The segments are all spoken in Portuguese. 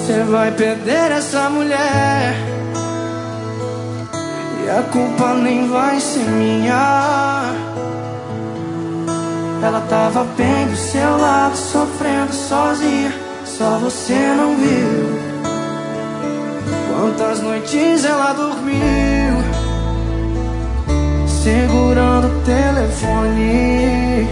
Você vai perder essa mulher e a culpa nem vai ser minha. Ela tava bem do seu lado, sofrendo sozinha, só você não viu. Quantas noites ela dormiu segurando o telefone,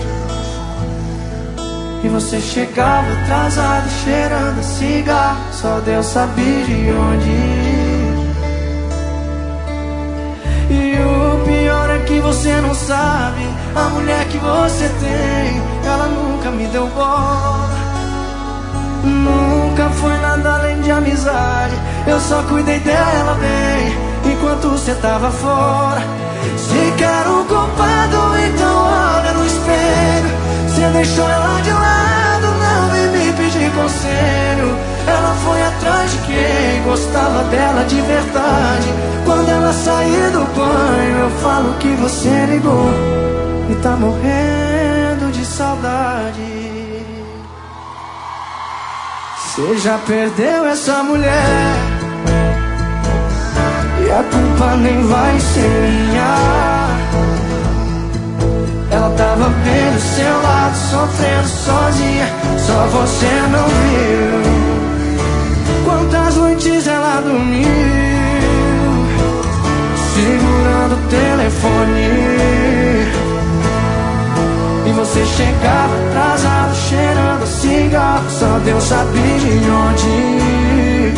e você chegava atrasado, cheirando a cigarro, só Deus sabia de onde ir. E o pior é que você não sabe, a mulher que você tem, ela nunca me deu bola. Nunca foi nada além de amizade, eu só cuidei dela bem enquanto você tava fora. Se quer um culpado, então olha no espelho. Você deixou ela de lado, não vem me pedir conselho. Ela foi atrás de quem gostava dela de verdade. Quando ela sair do banho, eu falo que você ligou e tá morrendo de saudade. Você já perdeu essa mulher e a culpa nem vai ser minha. Ela tava bem do seu lado, sofrendo sozinha, só você não viu. Quantas noites ela dormiu segurando o telefone, e você chegava atrasado, cheirando a cigarro, só Deus sabia de onde ir.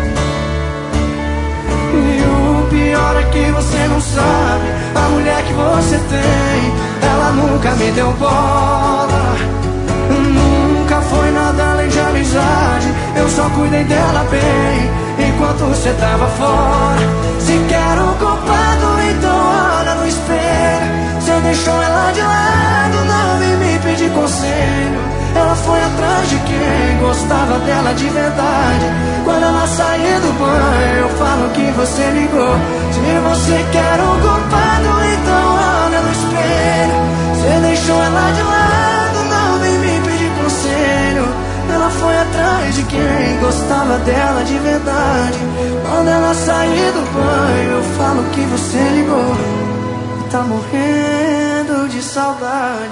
E o pior é que você não sabe, a mulher que você tem, ela nunca me deu bola. Nunca foi nada além de amizade, eu só cuidei dela bem enquanto você tava fora. Se quer um culpado, então olha no espelho. Você deixou ela de lado, não vem me pedir conselho. Ela foi atrás de quem gostava dela de verdade. Quando ela sair do banho, eu falo que você ligou. Se você quer um culpado, então olha no espelho. Você deixou ela de lado, não vem me pedir conselho. Ela foi atrás de quem gostava dela de verdade. Quando ela sair do banho, eu falo que você ligou e tá morrendo de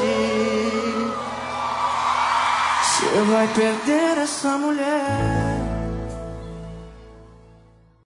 saudade. Você vai perder essa mulher.